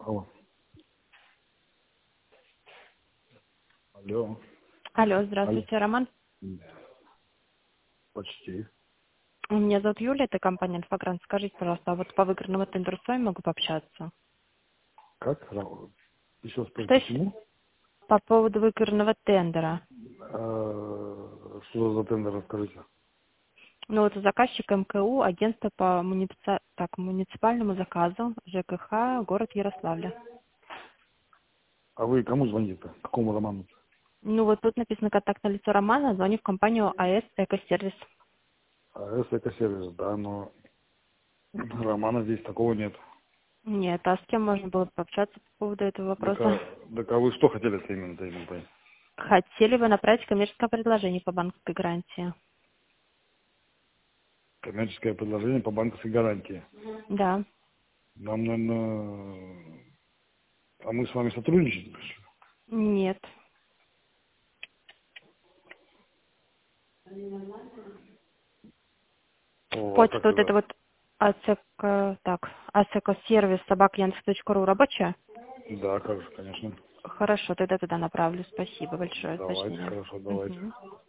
Алло. Алло. Алло, Алло. здравствуйте, Роман. Почти. Меня зовут Юлия, это компания «Альфа-Грант». Скажите, пожалуйста, а вот по выигранному тендеру с вами могу пообщаться? Как? Еще раз спросить, Что еще? почему? По поводу выигранного тендера. Что за тендер, расскажите. Ну, вот заказчик МКУ, агентство по муниципальному заказу, ЖКХ, город Ярославля. А вы кому звоните-то? Какому Роману? Ну, вот тут написано контактное лицо Романа, звоню в компанию АС Экосервис. Экосервис, да, но Романа здесь такого нет. Нет, а с кем можно было пообщаться по поводу этого Так вопроса? а вы что хотели-то именно понять? Хотели бы направить коммерческое предложение по банковской гарантии. Коммерческое предложение по банковской гарантии. Да. Нам, наверное... А мы с вами сотрудничаем? Нет. О, а Почта как вот это это? вот асекосервис @яндекс.ру рабочая? Да, как же, конечно. Хорошо, тогда туда направлю. Спасибо большое. Давайте, Уточнение. хорошо, давайте. Мгм.